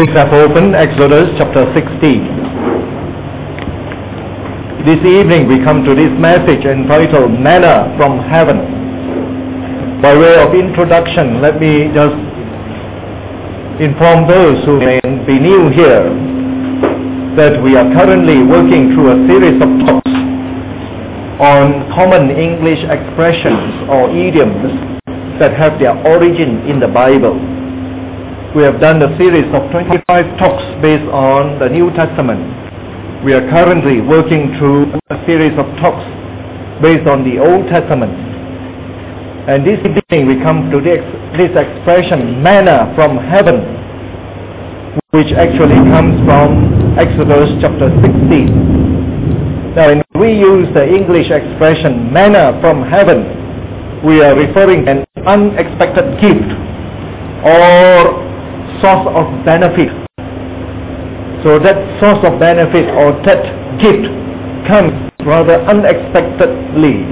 Please have opened Exodus chapter 16. This evening we come to this message entitled Manna from Heaven. By way of introduction, let me just inform those who may be new here that we are currently working through a series of talks on common English expressions or idioms that have their origin in the Bible. We have done a series of 25 talks based on the New Testament. We are currently working through a series of talks based on the Old Testament. And this evening we come to this expression, manna from heaven, which actually comes from Exodus chapter 16. Now, when we use the English expression, manna from heaven, we are referring to an unexpected gift or source of benefit. So that source of benefit or that gift comes rather unexpectedly.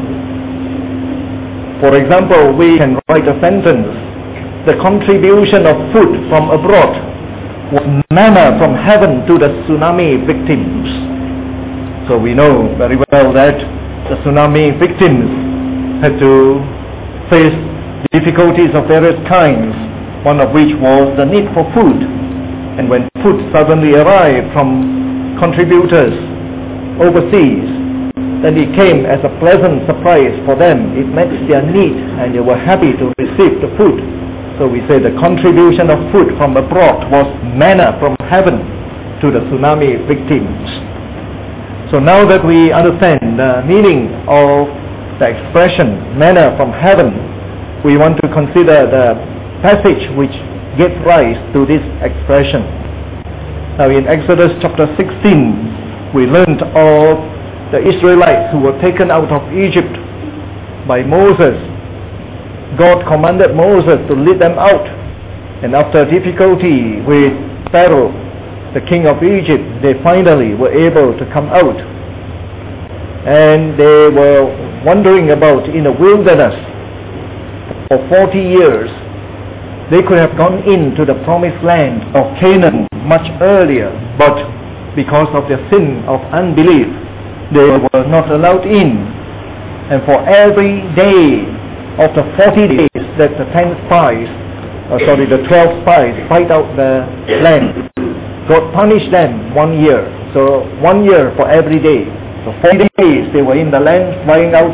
For example, we can write a sentence, the contribution of food from abroad was manna from heaven to the tsunami victims. So we know very well that the tsunami victims had to face difficulties of various kinds, one of which was the need for food. And when food suddenly arrived from contributors overseas, then it came as a pleasant surprise for them. It met their need and they were happy to receive the food. So we say the contribution of food from abroad was manna from heaven to the tsunami victims. So now that we understand the meaning of the expression manna from heaven, we want to consider the passage which gave rise to this expression. Now in Exodus chapter 16, we learned of the Israelites who were taken out of Egypt by Moses. God commanded Moses to lead them out, and after difficulty with Pharaoh, the king of Egypt, they finally were able to come out. And they were wandering about in the wilderness for 40 years. They could have gone into the promised land of Canaan much earlier, but because of their sin of unbelief, they were not allowed in. And for every day of the 40 days that the 12 spies fight out the land, God punished them 1 year. So 1 year for every day. So 40 days they were in the land, flying out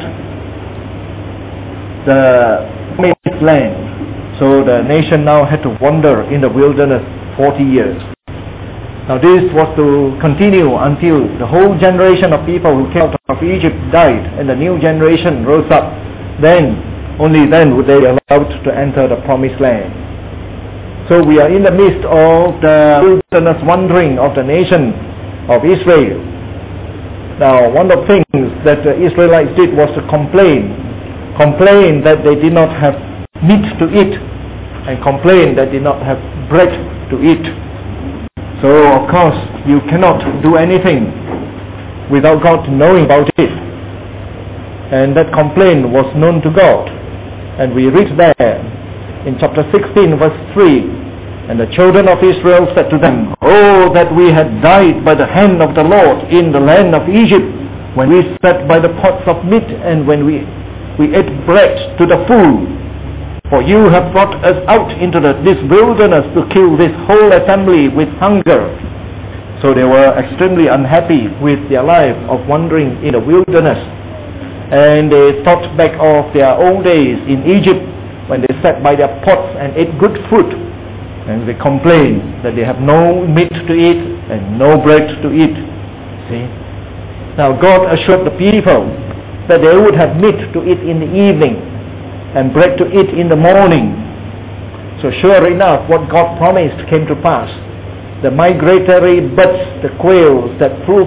the promised land. So the nation now had to wander in the wilderness 40 years. Now this was to continue until the whole generation of people who came out of Egypt died and the new generation rose up. Then, only then would they be allowed to enter the promised land. So we are in the midst of the wilderness wandering of the nation of Israel. Now one of the things that the Israelites did was to complain that they did not have meat to eat, and complain that they did not have bread to eat. So of course you cannot do anything without God knowing about it. And that complaint was known to God. And we read there in chapter 16 verse 3, and the children of Israel said to them, "Oh, that we had died by the hand of the Lord in the land of Egypt, when we sat by the pots of meat and when we ate bread to the full. For you have brought us out into this wilderness to kill this whole assembly with hunger." So they were extremely unhappy with their life of wandering in the wilderness. And they thought back of their old days in Egypt when they sat by their pots and ate good food. And they complained that they have no meat to eat and no bread to eat. See? Now God assured the people that they would have meat to eat in the evening and bread to eat in the morning. So sure enough, what God promised came to pass. The migratory birds, the quails that flew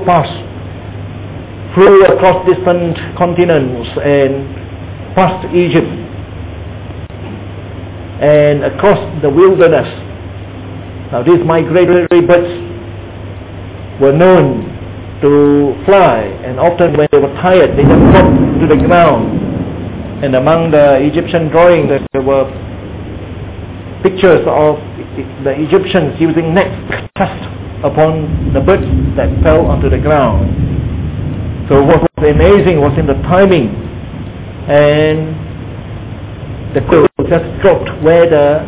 across different continents and past Egypt and across the wilderness. Now these migratory birds were known to fly, and often when they were tired, they just dropped to the ground. And among the Egyptian drawings, there were pictures of the Egyptians using nets to cast upon the birds that fell onto the ground. So what was amazing was in the timing, and the quail just dropped where the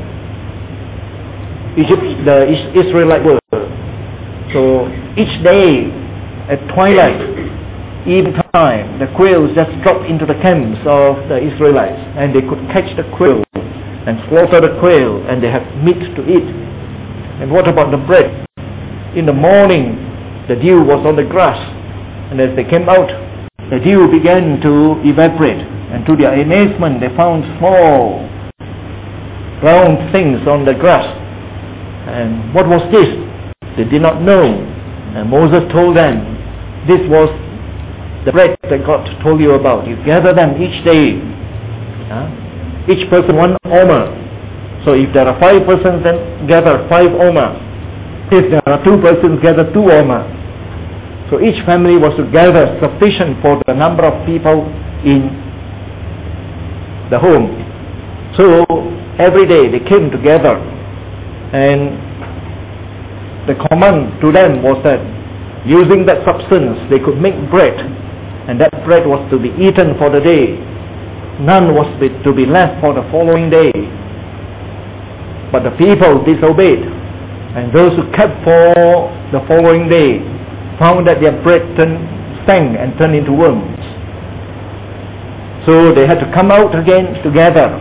Israelites were. So each day at twilight, evening time, the quails just dropped into the camps of the Israelites, and they could catch the quail and slaughter the quail, and they had meat to eat. And what about the bread? In the morning, the dew was on the grass, and as they came out, the dew began to evaporate, and to their amazement, they found small round things on the grass. And what was this? They did not know. And Moses told them, this was the bread that God told you about. You gather them each day. Each person 1 omer. So if there are 5 persons, then gather 5 omer. If there are 2 persons, gather 2 omer. So each family was to gather sufficient for the number of people in the home. So every day they came together, and the command to them was that using that substance they could make bread, and that bread was to be eaten for the day. None was to be left for the following day. But the people disobeyed, and those who kept for the following day found that their bread stank and turned into worms. So they had to come out again together.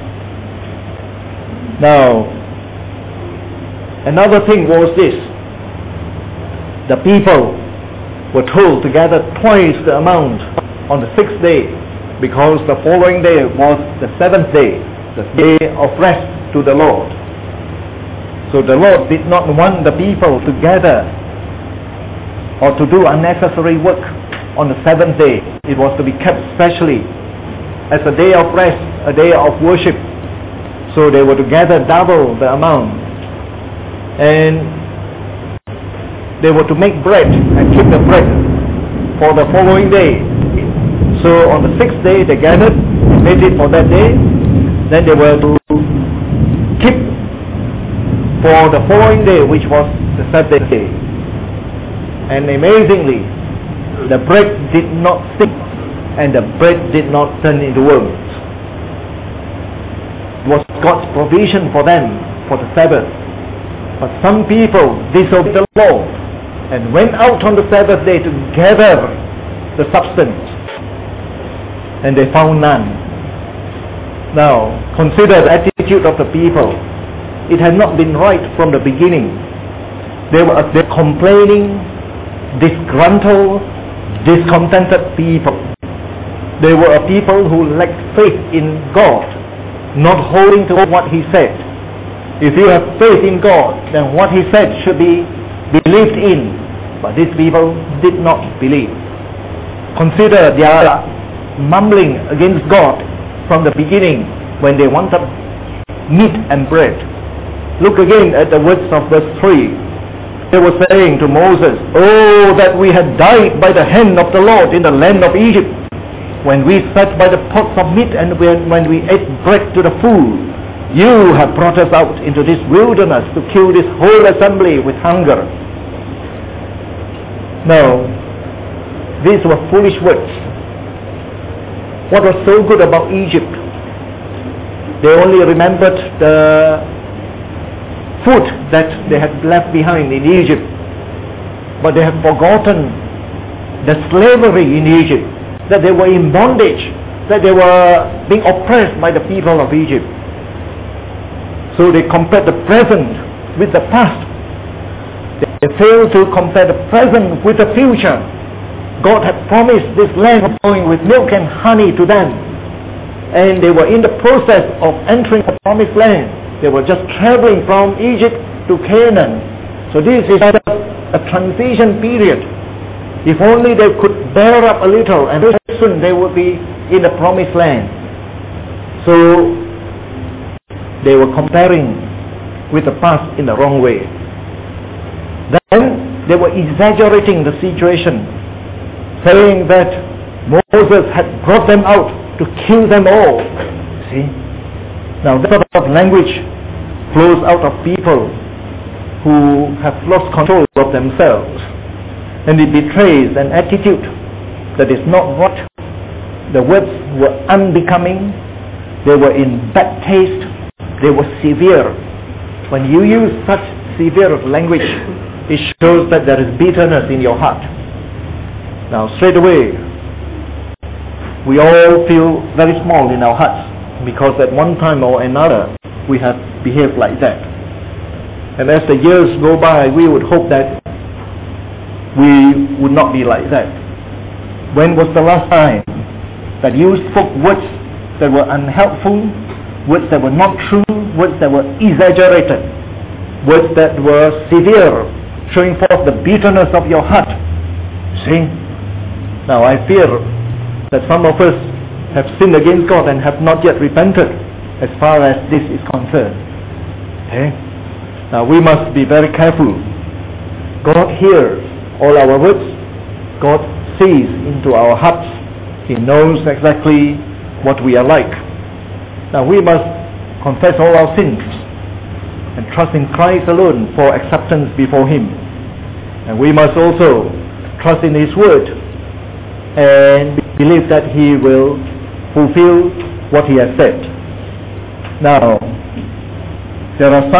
Now, another thing was this. The people were told to gather twice the amount on the 6th day, because the following day was the 7th day, the day of rest to the Lord. So the Lord did not want the people to gather or to do unnecessary work on the 7th day. It was to be kept specially as a day of rest, a day of worship. So they were to gather double the amount, and they were to make bread and keep the bread for the following day. So on the 6th day they gathered, made it for that day, then they were to keep for the following day, which was the 7th day. And amazingly, the bread did not stink, and the bread did not turn into worms. It was God's provision for them for the Sabbath. But some people disobeyed the Lord and went out on the Sabbath day to gather the substance, and they found none. Now, consider the attitude of the people. It had not been right from the beginning. They were complaining, disgruntled, discontented people. They were a people who lacked faith in God, not holding to what He said. If you have faith in God, then what He said should be believed in. But these people did not believe. Consider their mumbling against God from the beginning when they wanted meat and bread. Look again at the words of verse 3. They were saying to Moses, "Oh, that we had died by the hand of the Lord in the land of Egypt, when we sat by the pots of meat and when we ate bread to the full. You have brought us out into this wilderness to kill this whole assembly with hunger." Now, these were foolish words. What was so good about Egypt? They only remembered the food that they had left behind in Egypt, but they had forgotten the slavery in Egypt, that they were in bondage, that they were being oppressed by the people of Egypt. So they compared the present with the past. They failed to compare the present with the future. God had promised this land flowing with milk and honey to them, and they were in the process of entering the promised land. They were just traveling from Egypt to Canaan. So this is a transition period. If only they could bear up a little, and very soon they would be in the promised land. So they were comparing with the past in the wrong way. Then they were exaggerating the situation, saying that Moses had brought them out to kill them all. See? Now that sort of language flows out of people who have lost control of themselves. And it betrays an attitude that is not right. The words were unbecoming, they were in bad taste, they were severe. When you use such severe language, it shows that there is bitterness in your heart. Now straight away, we all feel very small in our hearts because at one time or another we have behaved like that. And as the years go by, we would hope that we would not be like that. When was the last time that you spoke words that were unhelpful, words that were not true, words that were exaggerated, words that were severe, showing forth the bitterness of your heart? See? Now I fear that some of us have sinned against God and have not yet repented as far as this is concerned. Okay? Now we must be very careful. God hears all our words. God sees into our hearts. He knows exactly what we are like. Now we must confess all our sins and trust in Christ alone for acceptance before Him. And we must also trust in His word and believe that He will fulfill what He has said. Now, there are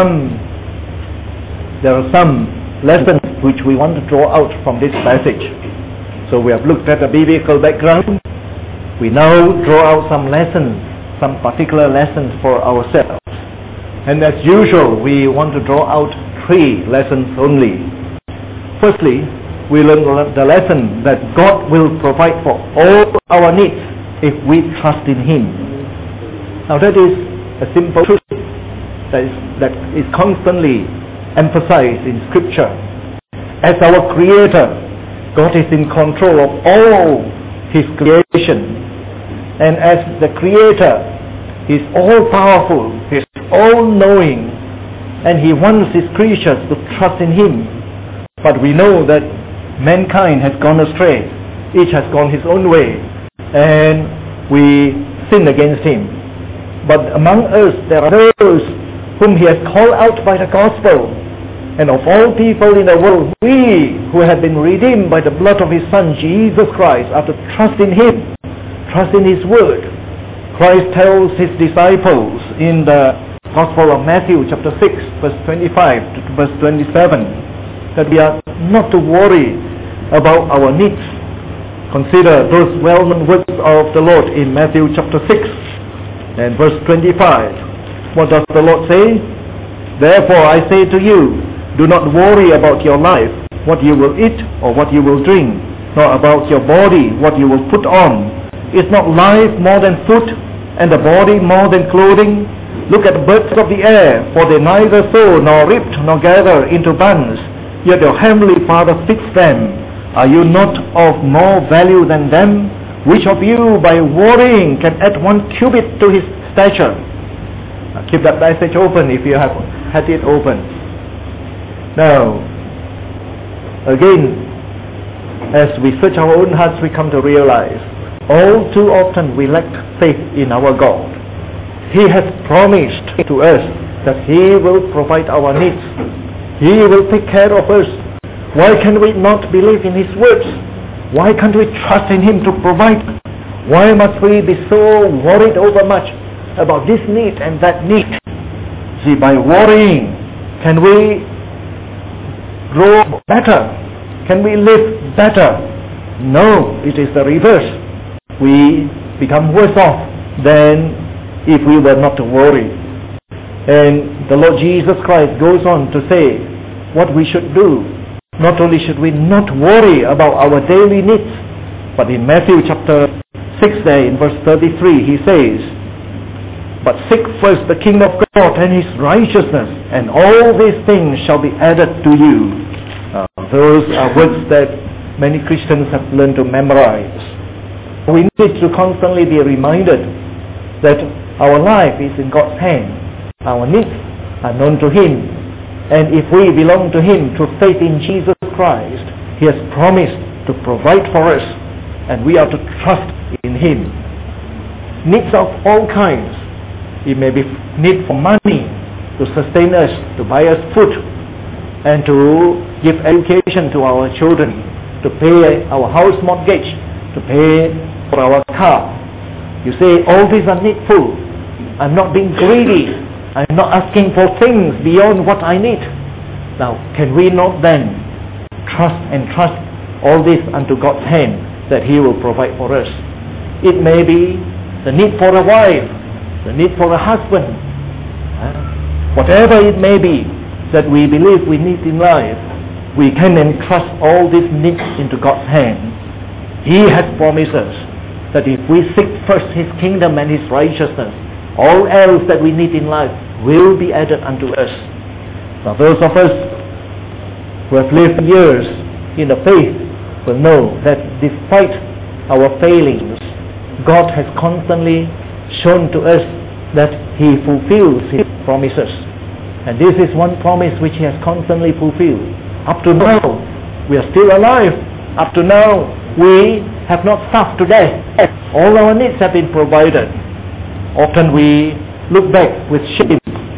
some lessons which we want to draw out from this passage. So we have looked at the biblical background. We now draw out some lessons, some particular lessons for ourselves. And as usual, we want to draw out 3 lessons only. Firstly, we learn the lesson that God will provide for all our needs if we trust in Him. Now that is a simple truth that is constantly emphasized in Scripture. As our Creator, God is in control of all His creation. And as the Creator, He is all-powerful, He is all-knowing, and He wants His creatures to trust in Him. But we know that mankind has gone astray. Each has gone his own way, and we sin against Him. But among us, there are those whom He has called out by the gospel. And of all people in the world, we who have been redeemed by the blood of His Son, Jesus Christ, are to trust in Him, trust in His word. Christ tells His disciples in the Gospel of Matthew chapter 6, verse 25 to verse 27, that we are not to worry about our needs. Consider those well-known words of the Lord in Matthew chapter 6 and verse 25. What does the Lord say? Therefore I say to you, do not worry about your life, what you will eat or what you will drink, nor about your body, what you will put on. Is not life more than food, and the body more than clothing? Look at the birds of the air, for they neither sow nor reap nor gather into barns, yet your heavenly Father feeds them. Are you not of more value than them? Which of you, by worrying, can add 1 cubit to his stature? Now, keep that passage open if you have had it open. Now, again, as we search our own hearts, we come to realize all too often we lack faith in our God. He has promised to us that He will provide our needs. He will take care of us. Why can we not believe in His words? Why can't we trust in Him to provide? Why must we be so worried over much about this need and that need? See, by worrying, can we grow better? Can we live better? No, it is the reverse. We become worse off than if we were not to worry. And the Lord Jesus Christ goes on to say what we should do. Not only should we not worry about our daily needs, but in Matthew chapter 6 there in verse 33 He says, but seek first the kingdom of God and His righteousness, and all these things shall be added to you. Those are words that many Christians have learned to memorize. We need to constantly be reminded that our life is in God's hand. Our needs are known to Him. And if we belong to Him through faith in Jesus Christ, He has promised to provide for us, and we are to trust in Him. Needs of all kinds. It may be need for money to sustain us, to buy us food. and to give education to our children, to pay our house mortgage, to pay for our car. You say, all these are needful. I'm not being greedy. I'm not asking for things beyond what I need. Now, can we not then trust all this unto God's hand that He will provide for us? It may be the need for a wife, the need for a husband, whatever it may be that we believe we need in life, we can entrust all these needs into God's hand. He has promised us that if we seek first His kingdom and His righteousness, all else that we need in life will be added unto us. Now those of us who have lived years in the faith will know that despite our failings, God has constantly shown to us that He fulfills His promises. And this is one promise which He has constantly fulfilled. Up to now, we are still alive. Up to now, we have not starved to death. All our needs have been provided. Often we look back with shame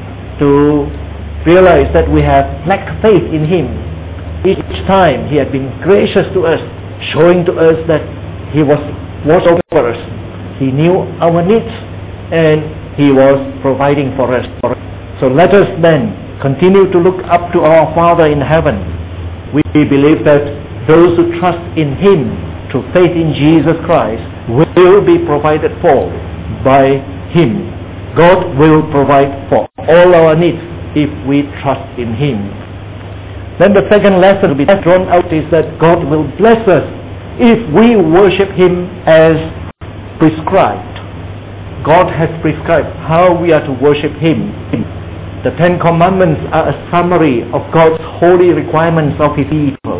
to realize that we have lacked faith in Him. Each time He had been gracious to us, showing to us that He was over us. He knew our needs and He was providing for us. So let us then continue to look up to our Father in heaven. We believe that those who trust in Him through faith in Jesus Christ will be provided for by Him. God will provide for all our needs if we trust in Him. Then the second lesson to be drawn out is that God will bless us if we worship Him as prescribed. God has prescribed how we are to worship Him. The Ten Commandments are a summary of God's holy requirements of His people.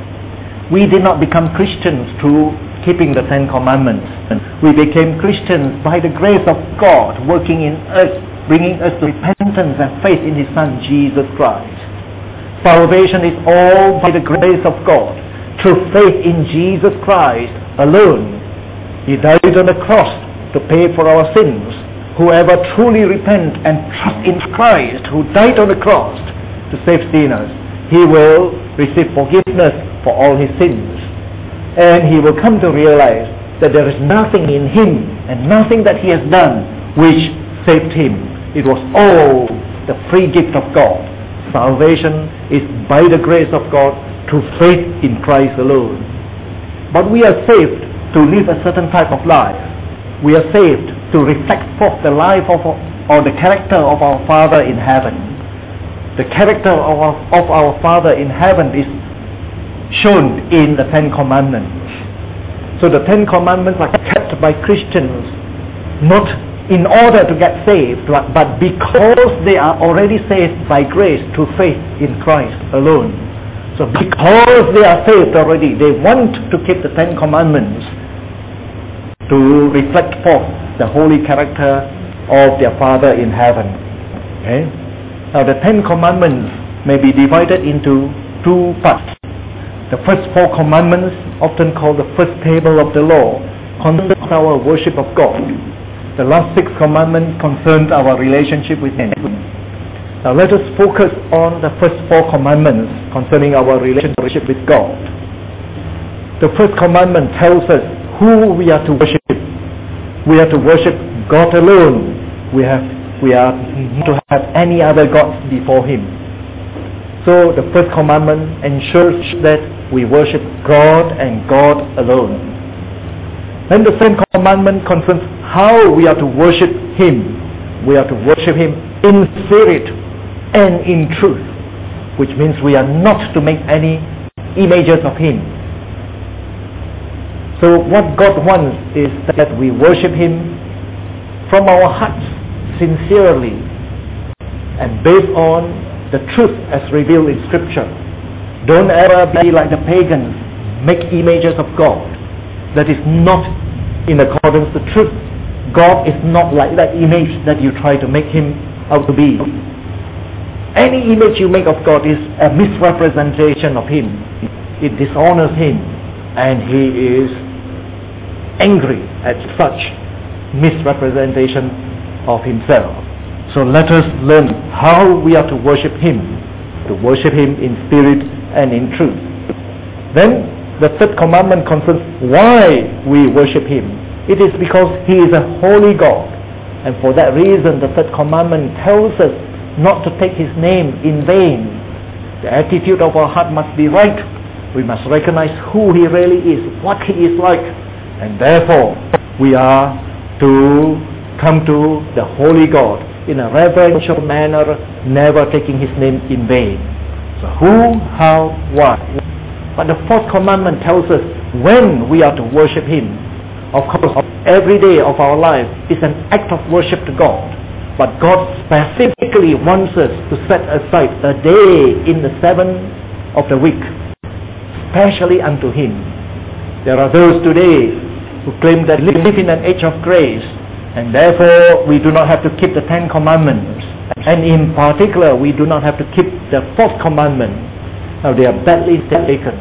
We did not become Christians through keeping the Ten Commandments. We became Christians by the grace of God working in us, bringing us to repentance and faith in His Son Jesus Christ. Salvation is all by the grace of God, through faith in Jesus Christ alone. He died on the cross to pay for our sins. Whoever truly repent and trust in Christ, who died on the cross to save sinners, he will receive forgiveness for all his sins. And he will come to realize that there is nothing in him and nothing that he has done which saved him. It was all the free gift of God. Salvation is by the grace of God through faith in Christ alone. But we are saved to live a certain type of life. We are saved to reflect forth the life of or the character of our Father in heaven. The character of our Father in heaven is shown in the Ten Commandments. So the Ten Commandments are kept by Christians not in order to get saved, but because they are already saved by grace through faith in Christ alone. So because they are saved already, they want to keep the Ten Commandments to reflect forth the holy character of their Father in heaven. Okay? Now the Ten Commandments may be divided into two parts. The first four commandments, often called the first table of the law, concerns our worship of God. The last six commandments concern our relationship with Him. Now let us focus on the first four commandments concerning our relationship with God. The first commandment tells us who we are to worship. We are to worship God alone. We are not to have any other gods before Him. So the first commandment ensures that we worship God and God alone. Then the second commandment concerns how we are to worship Him. We are to worship Him in spirit and in truth, which means we are not to make any images of Him. So what God wants is that we worship Him from our hearts, sincerely, and based on the truth as revealed in Scripture. Don't ever be like the pagans, make images of God. That is not in accordance with truth. God is not like that image that you try to make Him out to be. Any image you make of God is a misrepresentation of Him. It dishonors Him, and He is angry at such misrepresentation of Himself. So let us learn how we are to worship Him to worship Him in spirit and in truth. Then the third commandment concerns why we worship Him. It is because He is a holy God. And for that reason, the third commandment tells us not to take His name in vain. The attitude of our heart must be right. We must recognize who He really is, what He is like. And therefore, we are to come to the holy God in a reverential manner, never taking His name in vain. So who, how, why? But the fourth commandment tells us when we are to worship Him. Of course, every day of our life is an act of worship to God. But God specifically wants us to set aside a day in the 7th of the week, especially unto Him. There are those today who claim that we live in an age of grace, and therefore we do not have to keep the 10 commandments. And in particular, we do not have to keep the 4th commandment. Now they are badly mistaken.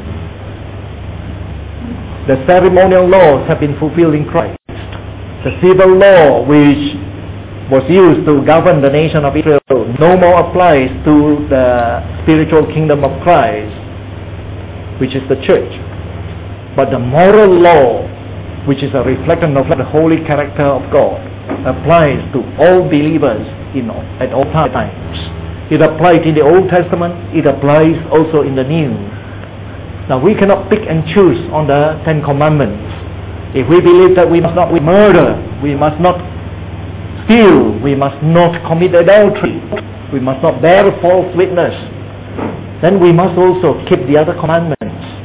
The ceremonial laws have been fulfilled in Christ. The civil law which was used to govern the nation of Israel no more applies to the spiritual kingdom of Christ, which is the church. But the moral law, which is a reflection of the holy character of God, applies to all believers at all times. It applied in the Old Testament, it applies also in the New. Now we cannot pick and choose on the 10 commandments. If we believe that we must not murder, we must not steal, we must not commit adultery, we must not bear false witness, then we must also keep the other commandments.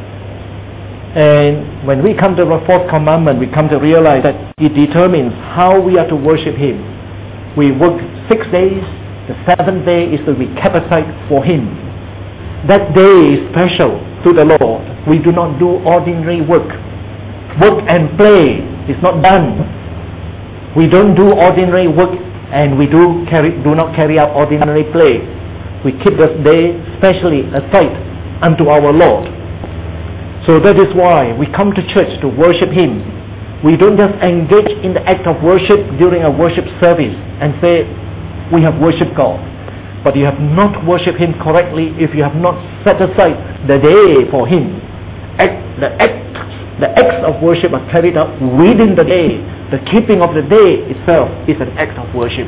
And when we come to the 4th commandment, we come to realize that it determines how we are to worship Him. We work 6 days, the 7th day is to be kept aside for Him. That day is special to the Lord. We do not do ordinary work. Work and play is not done. We don't do ordinary work, and we do not carry out ordinary play. We keep this day specially aside unto our Lord. So that is why we come to church to worship Him. We don't just engage in the act of worship during a worship service and say, we have worshipped God. But you have not worshipped Him correctly if you have not set aside the day for Him. The acts of worship are carried out within the day. The keeping of the day itself is an act of worship.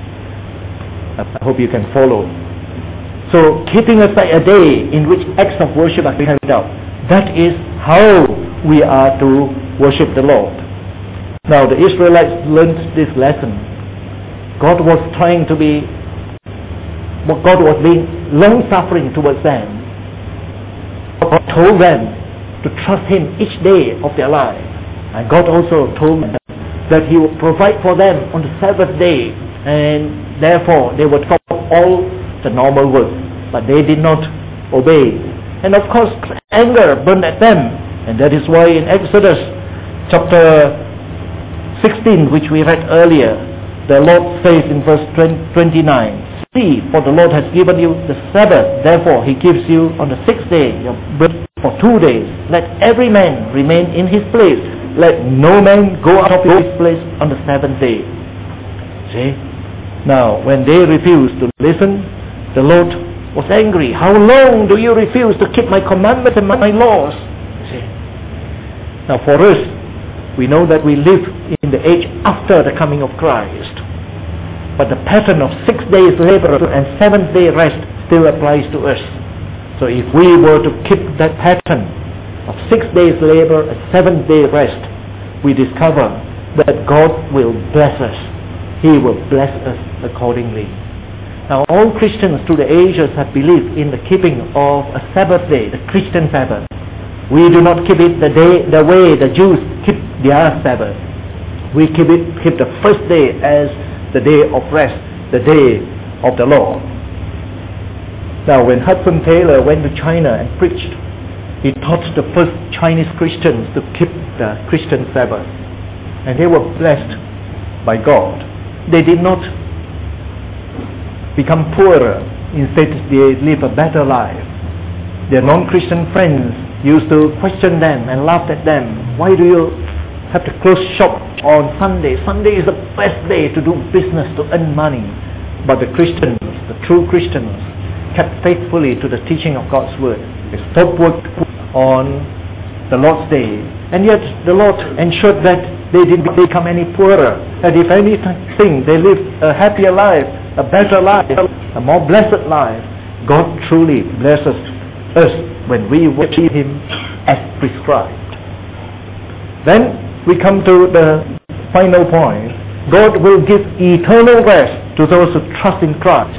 I hope you can follow. So keeping aside a day in which acts of worship are carried out, that is how we are to worship the Lord. Now the Israelites learned this lesson. God was being long-suffering towards them. God told them to trust Him each day of their life. And God also told them that He would provide for them on the 7th day, and therefore they would stop all the normal work. But they did not obey. And of course, anger burned at them. And that is why in Exodus chapter 16, which we read earlier, the Lord says in verse 29, See, for the Lord has given you the Sabbath, therefore He gives you on the 6th day your bread for 2 days. Let every man remain in his place. Let no man go out of his place on the 7th day. See? Now, when they refused to listen, the Lord was angry. How long do you refuse to keep my commandments and my laws? See? Now for us, we know that we live in the age after the coming of Christ. But the pattern of 6 days labor and 7th day rest still applies to us. So if we were to keep that pattern of 6 days labor and 7th day rest, we discover that God will bless us. He will bless us accordingly. Now all Christians through the ages have believed in the keeping of a Sabbath day, the Christian Sabbath. We do not keep it the way the Jews keep their Sabbath. We keep the first day as the day of rest, the day of the Lord. Now when Hudson Taylor went to China and preached, he taught the first Chinese Christians to keep the Christian Sabbath. And they were blessed by God. They did not become poorer. Instead, they live a better life. Their non-Christian friends used to question them and laugh at them. Why do you have to close shop on Sunday? Sunday is the best day to do business, to earn money. But the Christians, the true Christians, kept faithfully to the teaching of God's word. They stopped work on the Lord's day, and yet the Lord ensured that they didn't become any poorer, and if anything, they lived a happier life, a better life, a more blessed life. God truly blesses us when we worship Him as prescribed. Then we come to the final point. God will give eternal rest to those who trust in Christ.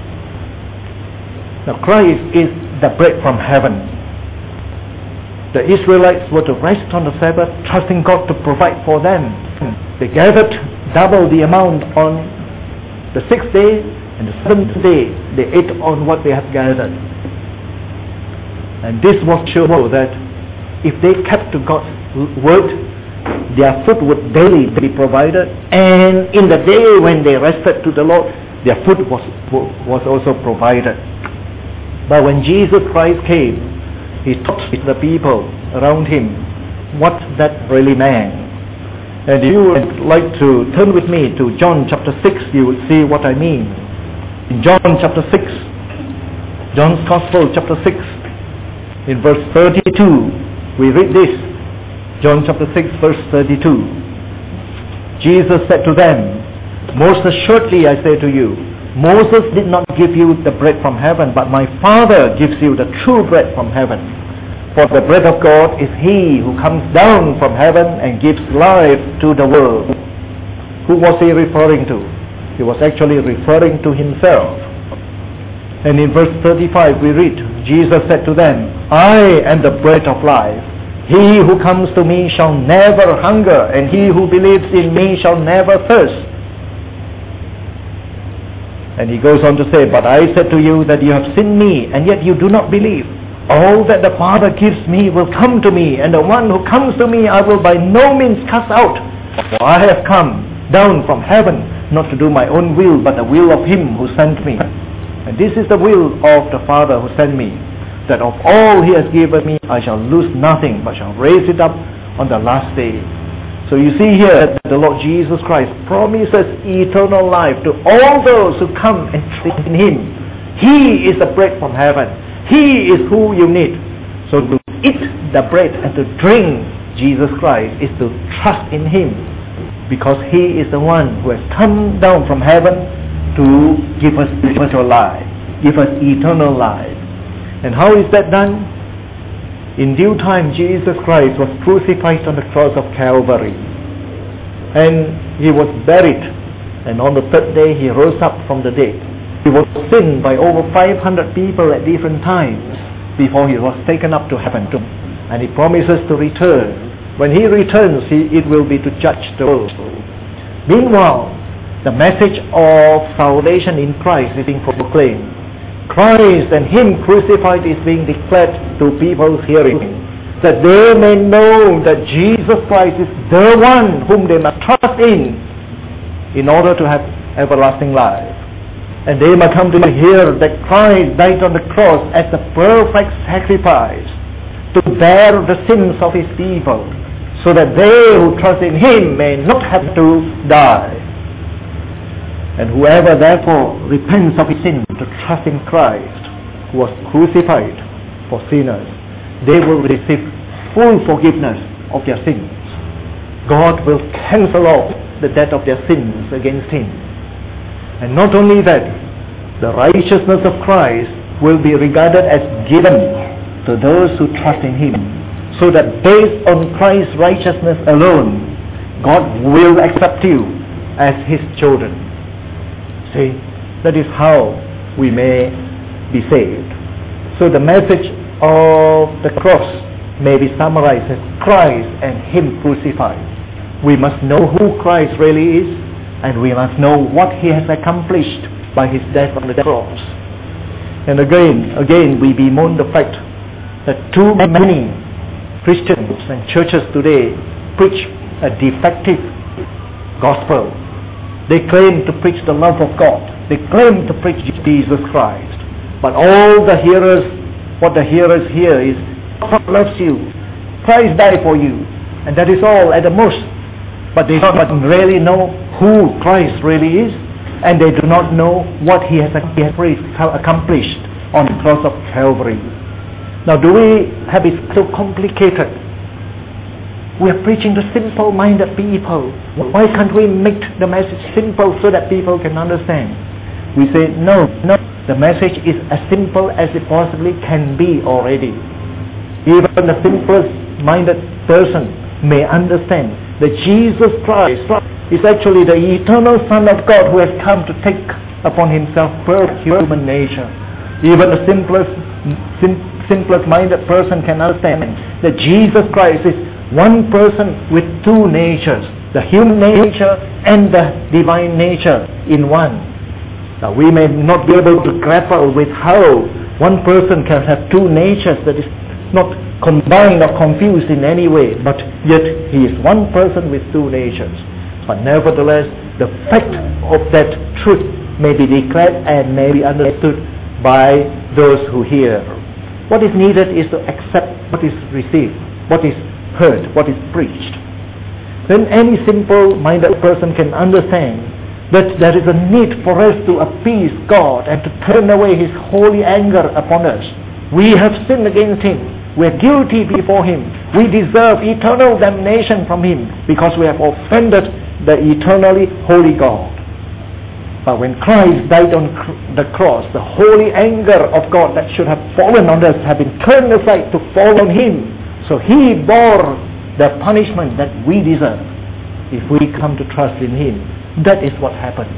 Now Christ is the bread from heaven. The Israelites were to rest on the Sabbath, trusting God to provide for them. They gathered double the amount on the 6th day, and the 7th day they ate on what they had gathered. And this was to show that if they kept to God's word, their food would daily be provided, and in the day when they rested to the Lord, their food was also provided. But when Jesus Christ came, He taught the people around Him what that really meant. And if you would like to turn with me to John chapter 6, you will see what I mean. In John chapter 6, John's Gospel chapter 6, in verse 32, we read this. John chapter 6 verse 32. Jesus said to them, "Most assuredly I say to you, Moses did not give you the bread from heaven, but my Father gives you the true bread from heaven. For the bread of God is He who comes down from heaven and gives life to the world." Who was He referring to? He was actually referring to Himself. And in verse 35 we read, Jesus said to them, "I am the bread of life. He who comes to me shall never hunger, and he who believes in me shall never thirst." And He goes on to say, "But I said to you that you have seen me, and yet you do not believe. All that the Father gives me will come to me, and the one who comes to me I will by no means cast out. For I have come down from heaven, not to do my own will, but the will of Him who sent me. And this is the will of the Father who sent me, that of all He has given me I shall lose nothing, but shall raise it up on the last day." So you see here that the Lord Jesus Christ promises eternal life to all those who come and trust in Him. He is the bread from heaven. He is who you need. So to eat the bread and to drink Jesus Christ is to trust in Him, because He is the one who has come down from heaven to give us spiritual life, give us eternal life. And how is that done? In due time, Jesus Christ was crucified on the cross of Calvary, and He was buried, and on the 3rd day He rose up from the dead. He was seen by over 500 people at different times before He was taken up to heaven, and He promises to return. When He returns, it will be to judge the world. Meanwhile, the message of salvation in Christ is being proclaimed. Christ and Him crucified is being declared to people's hearing, that they may know that Jesus Christ is the one whom they must trust in order to have everlasting life. And they must come to hear that Christ died on the cross as the perfect sacrifice to bear the sins of His people, so that they who trust in Him may not have to die. And whoever therefore repents of his sin to trust in Christ, who was crucified for sinners, they will receive full forgiveness of their sins. God will cancel off the debt of their sins against Him. And not only that, the righteousness of Christ will be regarded as given to those who trust in Him, so that based on Christ's righteousness alone, God will accept you as His children. See, that is how we may be saved. So the message of the cross may be summarized as Christ and Him crucified. We must know who Christ really is, and we must know what He has accomplished by His death on the cross. And again we bemoan the fact that too many Christians and churches today preach a defective gospel. They claim to preach the love of God. They claim to preach Jesus Christ. But all the hearers, what the hearers hear is, God loves you, Christ died for you, and that is all at the most. But they don't really know who Christ really is, and they do not know what He has accomplished on the cross of Calvary. Now, do we have it so complicated? We are preaching to simple-minded people. Why can't we make the message simple so that people can understand? We say, no, the message is as simple as it possibly can be already. Even the simplest-minded person may understand that Jesus Christ is actually the eternal Son of God who has come to take upon himself perfect human nature. Even the simplest-minded person can understand that Jesus Christ is one person with two natures, the human nature and the divine nature in one. Now, we may not be able to grapple with how one person can have two natures that is not combined or confused in any way, but yet he is one person with two natures. But nevertheless, the fact of that truth may be declared and may be understood by those who hear. What is needed is to accept what is received, what is heard, what is preached. Then any simple-minded person can understand that there is a need for us to appease God and to turn away his holy anger upon us. We have sinned against him. We are guilty before him. We deserve eternal damnation from him because we have offended the eternally holy God. But when Christ died on the cross, the holy anger of God that should have fallen on us have been turned aside to fall on him. So he bore the punishment that we deserve if we come to trust in him. That is what happens.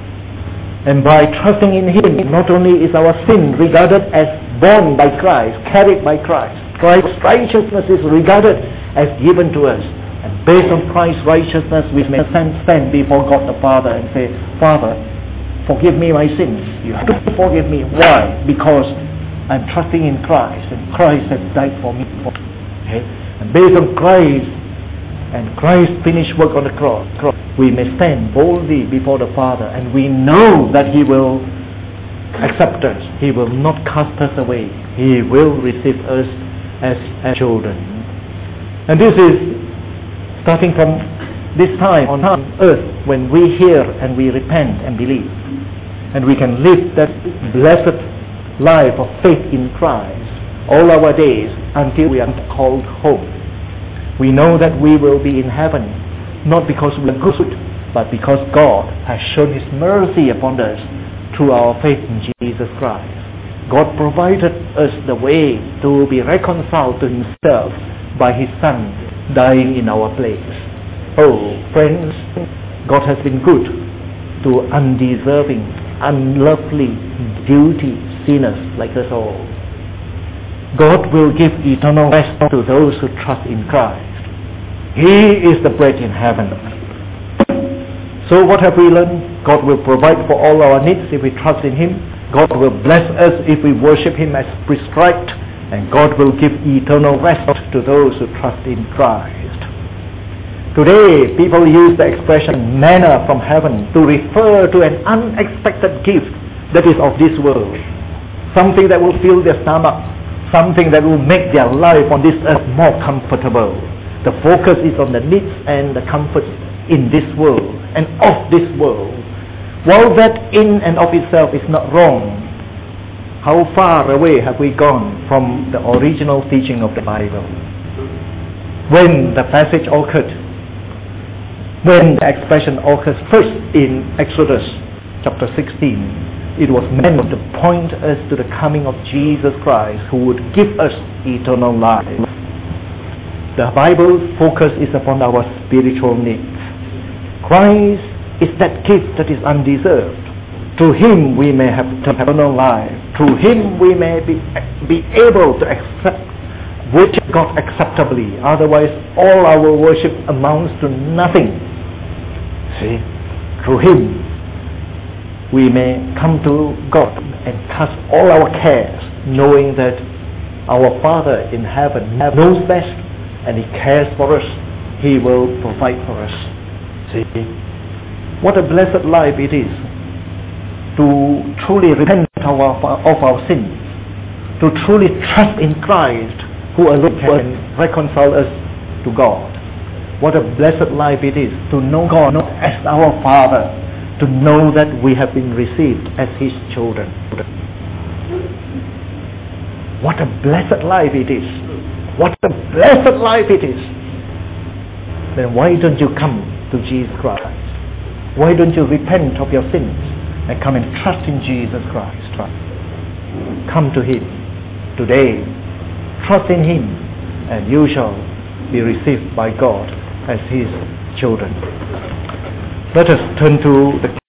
And by trusting in him, not only is our sin regarded as borne by Christ, carried by Christ, Christ's righteousness is regarded as given to us. And based on Christ's righteousness, we may stand before God the Father and say, Father, forgive me my sins. You have to forgive me. Why? Because I'm trusting in Christ, and Christ has died for me. Okay? And based on Christ and Christ's finished work on the cross, we may stand boldly before the Father, and we know that he will accept us. He will not cast us away. He will receive us as children. And this is starting from this time on earth when we hear and we repent and believe. And we can live that blessed life of faith in Christ all our days until we are called home. We know that we will be in heaven, not because we are good, but because God has shown his mercy upon us through our faith in Jesus Christ. God provided us the way to be reconciled to himself by his Son dying in our place. Oh, friends, God has been good to undeserving, unlovely, guilty sinners like us all. God will give eternal rest to those who trust in Christ. He is the bread in heaven. So what have we learned? God will provide for all our needs if we trust in him. God will bless us if we worship him as prescribed. And God will give eternal rest to those who trust in Christ. Today, people use the expression manna from heaven to refer to an unexpected gift that is of this world. Something that will fill their stomach. Something that will make their life on this earth more comfortable. The focus is on the needs and the comforts in this world and of this world. While that in and of itself is not wrong, how far away have we gone from the original teaching of the Bible? When the passage occurred, when the expression occurs first in Exodus chapter 16, it was meant to point us to the coming of Jesus Christ, who would give us eternal life. The Bible's focus is upon our spiritual needs. Christ is that gift that is undeserved. Through him we may have eternal life. Through him we may be able to accept worship God acceptably. Otherwise all our worship amounts to nothing. See, through him we may come to God and cast all our cares, knowing that our Father in heaven knows best and he cares for us. He will provide for us. See, what a blessed life it is to truly repent of our sins, to truly trust in Christ, who alone can reconcile us to God. What a blessed life it is to know God not as our Father, to know that we have been received as his children. What a blessed life it is. What a blessed life it is. Then why don't you come to Jesus Christ? Why don't you repent of your sins and come and trust in Jesus Christ? Come to Him today. Trust in Him, and you shall be received by God as His children. Let us turn to the